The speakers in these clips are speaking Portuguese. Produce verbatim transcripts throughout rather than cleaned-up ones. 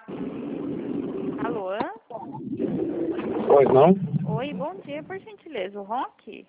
Alô? Pois não? Oi, bom dia, por gentileza, o Roque?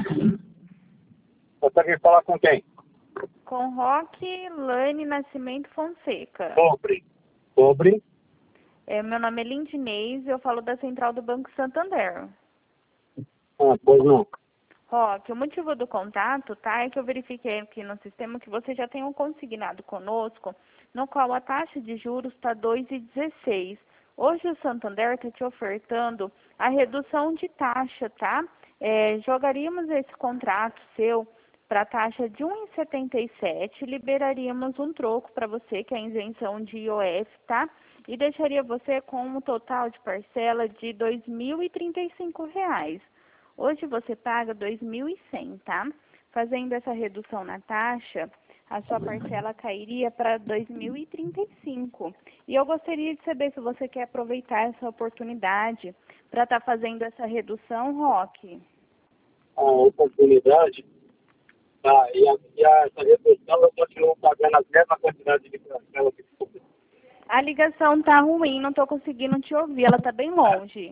Você quer falar com quem? Com Roque Lane Nascimento Fonseca. Sobre. Sobre? É, meu nome é Lindinês e eu falo da Central do Banco Santander. Ah, pois não. Roque, o motivo do contato, tá, é que eu verifiquei aqui no sistema que você já tem um consignado conosco, no qual a taxa de juros está dois vírgula dezesseis. Hoje o Santander está te ofertando a redução de taxa, tá? É, jogaríamos esse contrato seu para a taxa de um vírgula setenta e sete, liberaríamos um troco para você, que é a isenção de I O F, tá? E deixaria você com um total de parcela de dois mil e trinta e cinco reais. Hoje você paga dois mil e cem, tá? Fazendo essa redução na taxa, a sua parcela cairia para dois mil e trinta e cinco. E eu gostaria de saber se você quer aproveitar essa oportunidade para estar fazendo essa redução, Roque. A oportunidade, tá, e, a, e a, essa redução eu continuo pagando a mesma quantidade de parcela que ficou. A ligação tá ruim, não estou conseguindo te ouvir, ela tá bem longe.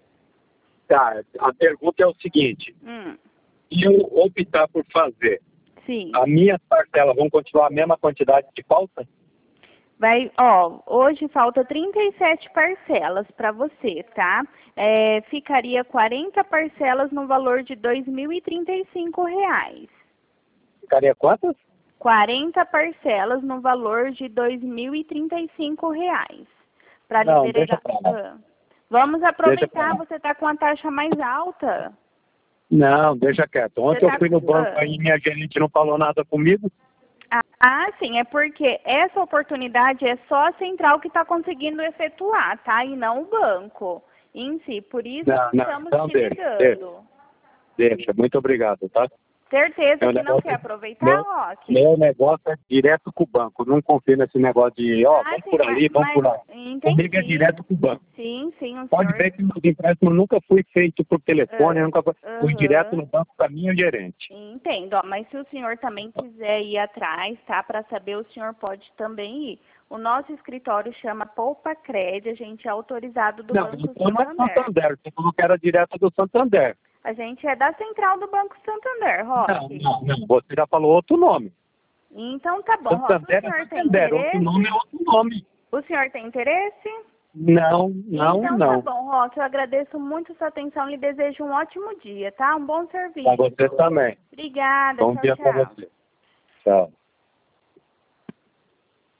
Tá, a pergunta é o seguinte, Hum, se eu optar por fazer, sim. as minhas parcelas vão continuar a mesma quantidade de falta? Vai, ó, hoje falta trinta e sete parcelas para você, tá? É, ficaria quarenta parcelas no valor de dois mil e trinta e cinco reais. Ficaria quantas? quarenta parcelas no valor de dois mil e trinta e cinco reais. Para Não, liberar. deixa pra lá. Ah, vamos Deixa pra aproveitar, lá. você está com a taxa mais alta. Não, deixa quieto. Ontem Você eu tá- fui no banco ah. aí e minha gerente não falou nada comigo. Ah, ah, sim, é porque essa oportunidade é só a central que está conseguindo efetuar, tá? E não o banco em si. Por isso Não, que não, estamos então te deixa, ligando. Deixa, muito obrigado, tá? Certeza Meu que não quer negócio, aproveitar, meu, Roque? meu negócio é direto com o banco. Não confio nesse negócio de, ó, Ah, vamos sim, por mas, ali, vamos mas por lá. Comigo é entendi. direto com o banco. Sim, sim, o Pode senhor. ver que meus empréstimos nunca fui feito por telefone, Ah, nunca fui, fui direto aham. no banco para minha gerente. Entendo, ó, mas se o senhor também quiser ir atrás, tá, para saber, o senhor pode também ir. O nosso escritório chama Poupa Cred, a gente é autorizado do Não, Banco eu não é Santander. Santander, você falou que era direto do Santander. A gente é da central do Banco Santander, Não, Roque. não, não, você já falou outro nome. Então tá bom, Roque. O Santander é senhor tem Santander, outro nome é interesse? outro nome. O senhor tem interesse? Não, não, Então tá não. bom, Roque. Eu agradeço muito sua atenção e lhe desejo um ótimo dia, tá? Um bom Para serviço. você também. Obrigada, Bom tchau, dia para tchau. você. Tchau.